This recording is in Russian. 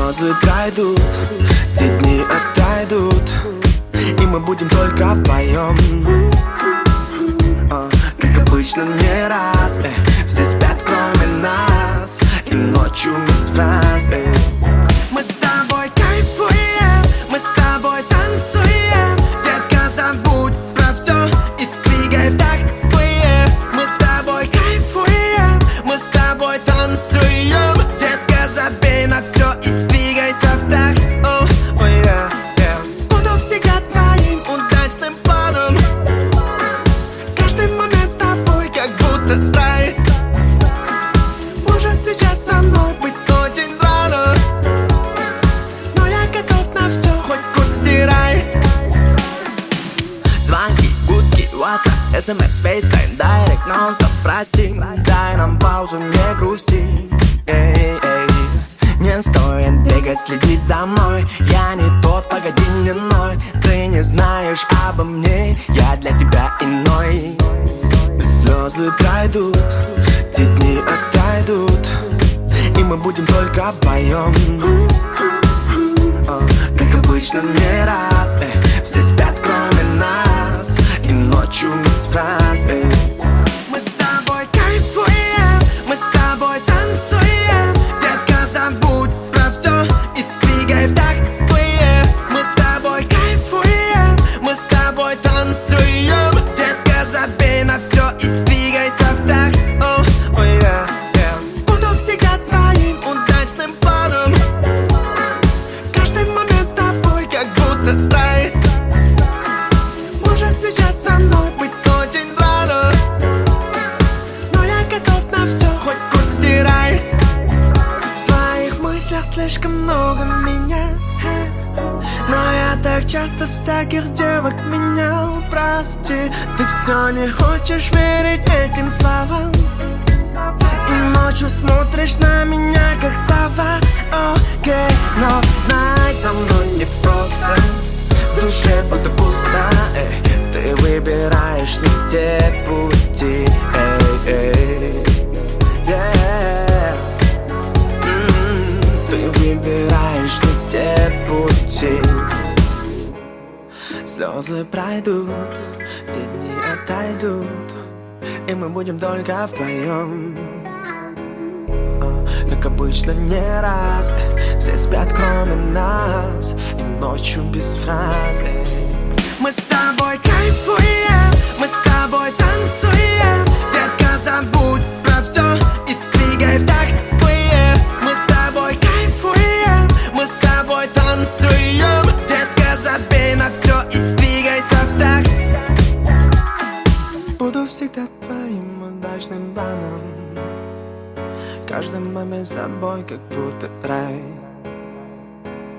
Слезы пройдут, те дни отойдут, и мы будем только вдвоем. Как обычно не раз, все спят кроме нас, и ночью без фраз. Мы с тобой кайфуем, мы с тобой танцуем. Детка, забудь про все и двигай в такт. Мы с тобой кайфуем, мы с тобой танцуем. Детка, забей на все и двигайся в такт. Буду всегда твоим удачным планом. Каждый момент с тобой как будто рай. Может сейчас со мной быть очень рано, но я готов на все, хоть курс стирай. Звонки, гудки, WhatsApp, SMS, FaceTime, Direct, non-stop, прости. Дай нам паузу, не грусти. Не стоит бегать, следить за мной. Я не тот, погоди, не ной. Ты не знаешь обо мне, я для тебя иной. Слезы пройдут, те дни отойдут, и мы будем только вдвоем. Как обычно не раз, все спят кроме нас, и ночью без фраз. Мы с тобой кайфуем, мы с тобой танцуем. Детка, забудь про все и двигай в такт. Мы с тобой кайфуем, мы с тобой танцуем. Детка, забей на все и двигайся в такт. Буду всегда твоим удачным планом. Каждый момент с тобой как будто рай. Может сейчас со мной быть очень рано, но я готов на все, хоть курс стирай. В твоих мыслях слишком много меня, но я так часто всяких девок менял. Прости, ты все не хочешь верить этим словам, и ночью смотришь на меня как сова. Окей, но знай, со мной непросто, в душе будто пусто. Ты выбираешь не те пути. Ты выбираешь не те пути. Слезы пройдут, те дни отойдут, и мы будем только вдвоем. Как обычно не раз, все спят кроме нас, и ночью без фраз. Мы с тобой кайфуем, мы с тобой танцуем. Детка, забудь про все и двигай в такт. Мы с тобой кайфуем, мы с тобой танцуем. Детка, забей на все и двигайся в такт. Буду всегда твоим удачным планом. Каждый момент с тобой как будто рай.